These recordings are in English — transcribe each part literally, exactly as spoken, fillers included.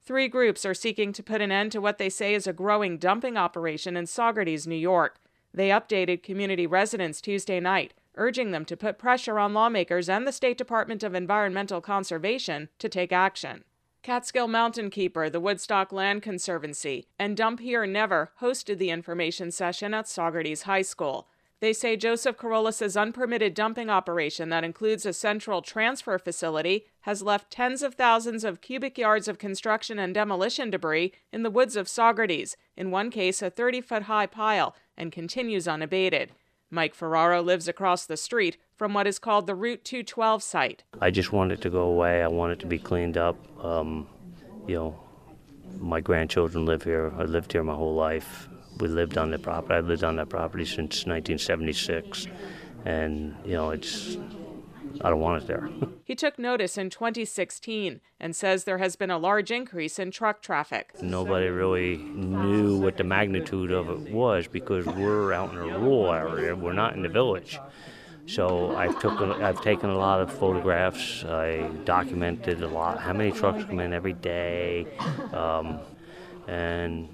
Three groups are seeking to put an end to what they say is a growing dumping operation in Saugerties, New York. They updated community residents Tuesday night, urging them to put pressure on lawmakers and the State Department of Environmental Conservation to take action. Catskill Mountain Keeper, the Woodstock Land Conservancy, and Dump Here Never hosted the information session at Saugerties High School. They say Joseph Karolus' unpermitted dumping operation that includes a central transfer facility has left tens of thousands of cubic yards of construction and demolition debris in the woods of Saugerties, in one case a thirty-foot-high pile, and continues unabated. Mike Ferraro lives across the street from what is called the Route two twelve site. I just want it to go away. I want it to be cleaned up. Um, you know, my grandchildren live here. I lived here my whole life. We lived on the property. I've lived on that property since nineteen seventy-six. And, you know, it's, I don't want it there. He took notice in twenty sixteen and says there has been a large increase in truck traffic. Nobody really knew what the magnitude of it was because we're out in a rural area. We're not in the village. So I've, took, I've taken a lot of photographs. I documented a lot, how many trucks come in every day. Um, and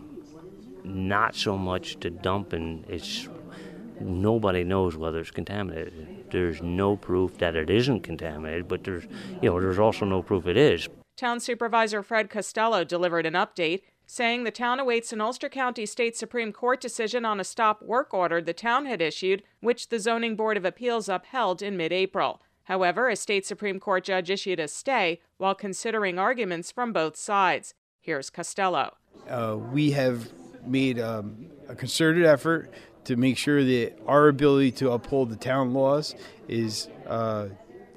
not so much to dumping. It's nobody knows whether it's contaminated. There's no proof that it isn't contaminated, but there's, you know, there's also no proof it is. Town Supervisor Fred Costello delivered an update saying the town awaits an Ulster County State Supreme Court decision on a stop work order the town had issued, which the Zoning Board of Appeals upheld in mid-April. However, a state Supreme Court judge issued a stay while considering arguments from both sides. Here's Costello. Uh, we have made um, a concerted effort to make sure that our ability to uphold the town laws is uh,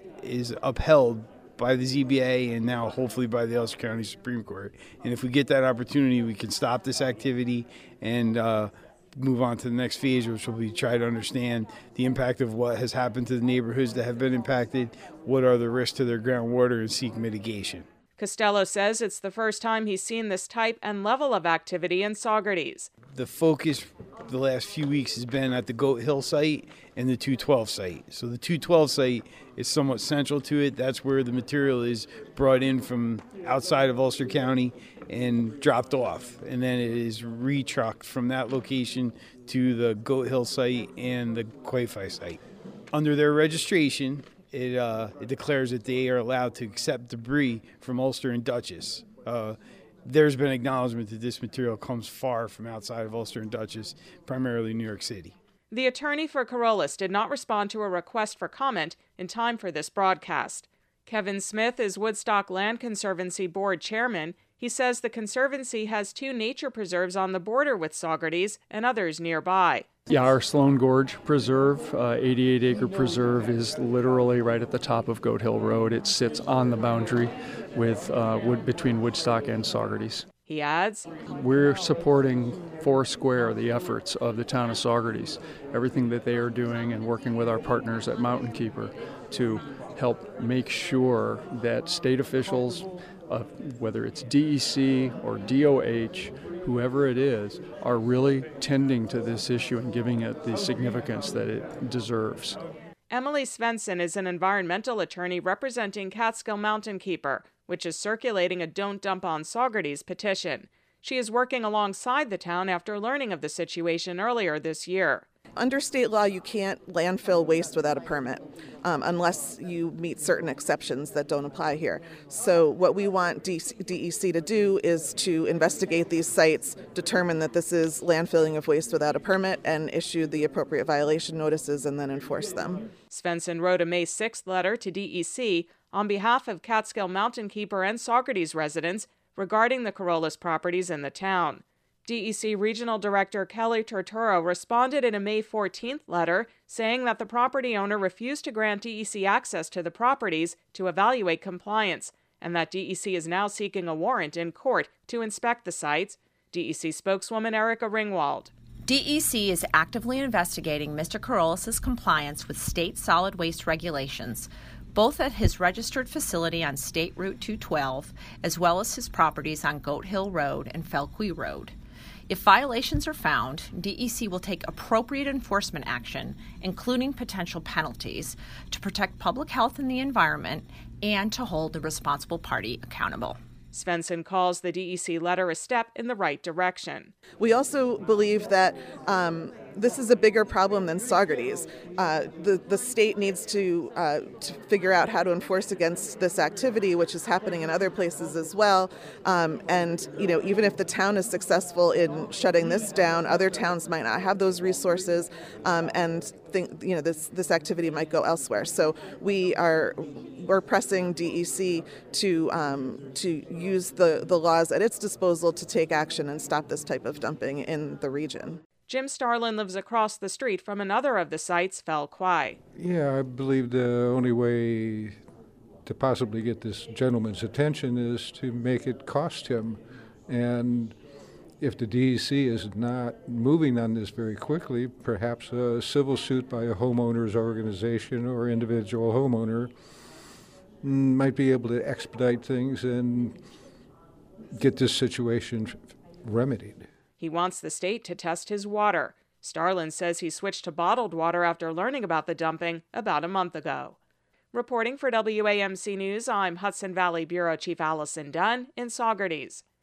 is upheld by the Z B A and now hopefully by the Ulster County Supreme Court. And if we get that opportunity, we can stop this activity and uh, move on to the next phase, which will be try to understand the impact of what has happened to the neighborhoods that have been impacted, what are the risks to their groundwater, and seek mitigation. Costello says it's the first time he's seen this type and level of activity in Saugerties. The focus the last few weeks has been at the Goat Hill site and the two twelve site. So the two twelve site is somewhat central to it. That's where the material is brought in from outside of Ulster County and dropped off. And then it is retrucked from that location to the Goat Hill site and the Quayfi site. Under their registration, It, uh, it declares that they are allowed to accept debris from Ulster and Dutchess. Uh, there's been acknowledgement that this material comes far from outside of Ulster and Dutchess, primarily New York City. The attorney for Karolus did not respond to a request for comment in time for this broadcast. Kevin Smith is Woodstock Land Conservancy Board Chairman. He says the Conservancy has two nature preserves on the border with Saugerties and others nearby. Yeah, our Sloan Gorge Preserve, uh, eighty-eight acre preserve, is literally right at the top of Goat Hill Road. It sits on the boundary with uh, wood, between Woodstock and Saugerties. He adds, we're supporting Foursquare, the efforts of the town of Saugerties, everything that they are doing and working with our partners at Mountain Keeper to help make sure that state officials, uh, whether it's D E C or D O H, whoever it is, are really tending to this issue and giving it the significance that it deserves. Emily Svensson is an environmental attorney representing Catskill Mountain Keeper, which is circulating a Don't Dump on Saugerties petition. She is working alongside the town after learning of the situation earlier this year. Under state law, you can't landfill waste without a permit um, unless you meet certain exceptions that don't apply here. So what we want D E C to do is to investigate these sites, determine that this is landfilling of waste without a permit, and issue the appropriate violation notices and then enforce them. Svensson wrote a May sixth letter to D E C on behalf of Catskill Mountain Keeper and Saugerties residents regarding the Karolus properties in the town. D E C Regional Director Kelly Torturo responded in a May fourteenth letter saying that the property owner refused to grant D E C access to the properties to evaluate compliance, and that D E C is now seeking a warrant in court to inspect the sites. D E C spokeswoman Erica Ringwald. D E C is actively investigating Mister Karolus' compliance with state solid waste regulations, both at his registered facility on State Route two twelve, as well as his properties on Goat Hill Road and Felquay Road. If violations are found, D E C will take appropriate enforcement action, including potential penalties, to protect public health and the environment and to hold the responsible party accountable. Svensson calls the D E C letter a step in the right direction. We also believe that um, this is a bigger problem than Saugerties. Uh, the, the state needs to, uh, to figure out how to enforce against this activity, which is happening in other places as well. Um, and, you know, even if the town is successful in shutting this down, other towns might not have those resources, um, and think, you know, this, this activity might go elsewhere. So we are we're pressing D E C to um, to use the, the laws at its disposal to take action and stop this type of dumping in the region. Jim Starlin lives across the street from another of the sites, Fell Quai. Yeah, I believe the only way to possibly get this gentleman's attention is to make it cost him. And if the D E C is not moving on this very quickly, perhaps a civil suit by a homeowners organization or individual homeowner might be able to expedite things and get this situation remedied. He wants the state to test his water. Starlin says he switched to bottled water after learning about the dumping about a month ago. Reporting for W A M C News, I'm Hudson Valley Bureau Chief Allison Dunn in Saugerties.